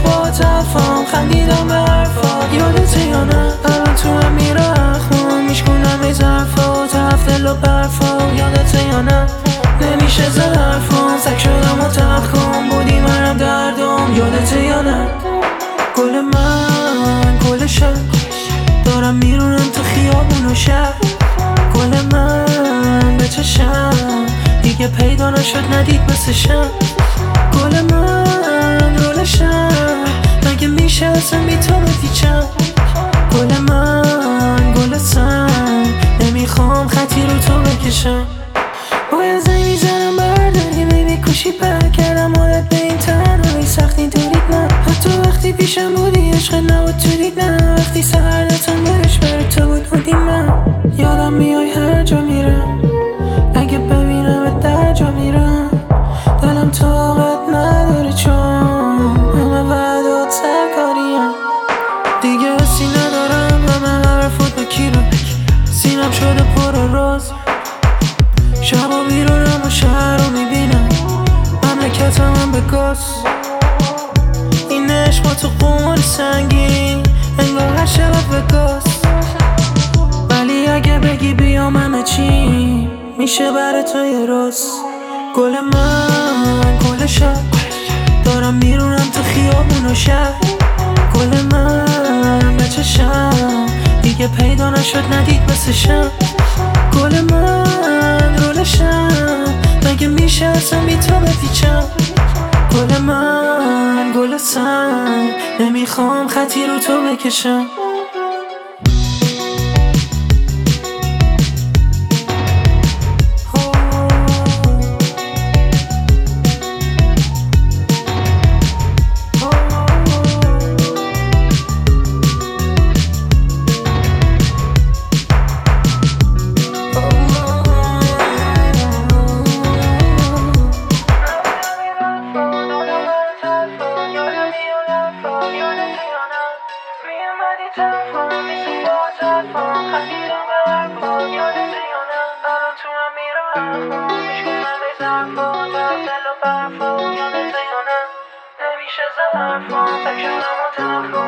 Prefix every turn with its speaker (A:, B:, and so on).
A: با تفاهم خندیدم به حرفات، یادت یا نه؟ الان تو هم میرخم میشکنم ای ظرفات، هفته دل و برفا، یادت یا نه؟ نمیشه زد حرفان، سک شدم و تخم بودی منم دردم، یادت یا نه؟ گل من گل شب دارم میرونم تو خیابون و شهر، گل من به چشم دیگه پیدا نشد ندید مثل شم، گل من رول شم مگه میشه اصلا بی تو بپیچم، گل من گل سنگ نمیخوام خطی رو تو بکشم، باید زنگ میزنم برداری بیبی کوشی پر کردم عادت به این تنهایی سختی دارید نه، حتی وقتی پیشم بودی عشق نبود تو دید نه، وقتی سهر دتم برش بر تو بود بودی من، یادم میای هر جا میرم اگه ببینم در جا میرم، دلم طاقت نداره چون همه وعدات سرکاریم، دیگه حسی ندارم همه حرفات با کی رو سینم شده پر راز، شبا بیرونم و شهر رو میبینم مملکتم هم به گاز، این عشق با تو قمار سنگین انگار هر شب به گاز، ولی اگه بگی بیام همه چی میشه برای تو یه راز، گل من گل شب دارم میرونم تو خیابون و شهر، گل من به چشم دیگه پیدا نشد ندید مثل شم، گل من رول شم مگه میشه اصلا بی تو بپیچم، گل من گل سنگ نمیخوام خطی رو تو بکشم.
B: نمیشه زد حرفان، فکر شدم و تنها